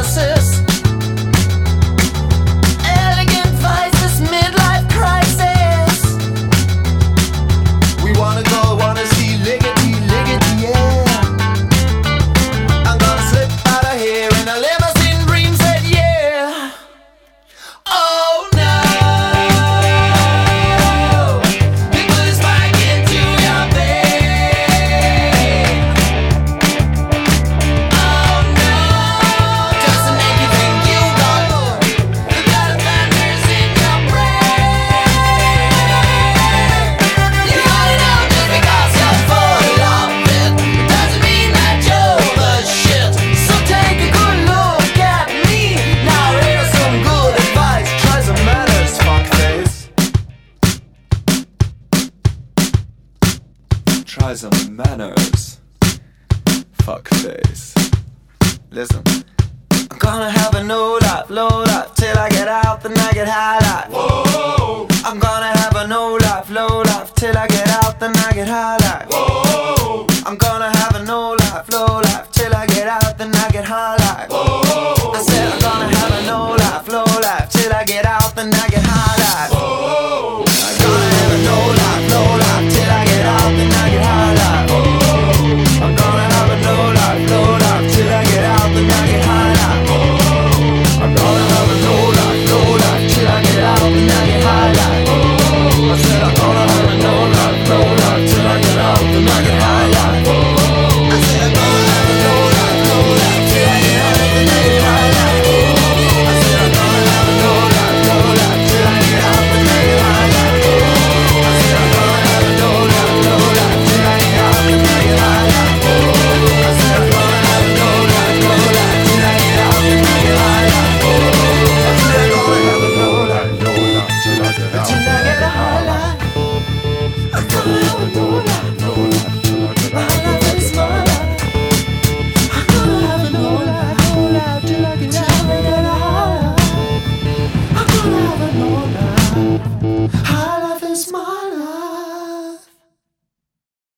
crisis. Elegant vices, midlife crisis. We wanna go, wanna see liggity, liggity, yeah. I'm gonna slip out of here in a limousine, dream said yeah. Oh no. People is back into your bed. Oh no. Doesn't make you think you got the blood of madness in your brain. You got it out just because you're full of it. Doesn't mean that you're the shit. So take a good look at me. Now here's some good advice. Try some manners, fuckface. Try some manners, fuckface. Listen. I'm gonna have a no life, low life till I get out, then I get high life. Whoa. I'm gonna have a no life, low life till I get out, then I get high life. Whoa. I'm gonna have a no life, low life till I get out, then I get high life. Whoa. I said I'm gonna have a no life, low life till I get out, then I